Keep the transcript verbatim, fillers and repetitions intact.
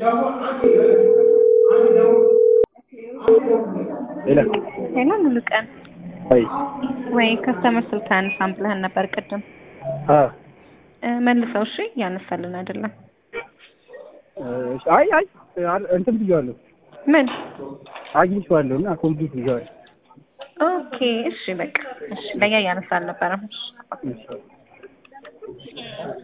ሄሎ ሄሎ ሙሉ ቀን አይ ወይ ከስተመር ስልካን ሳምፕልህን ነበር ቅድም አ መልሰው እሺ ያነሳልን አይደለም አይ አይ እንትን ብያለሁ ምን አግኝቼዋለሁ እና ኮምፒውተር ብያለሁ ኦኬ እሺ በቃ እሺ ለያ ያነሳል ነበር እሺ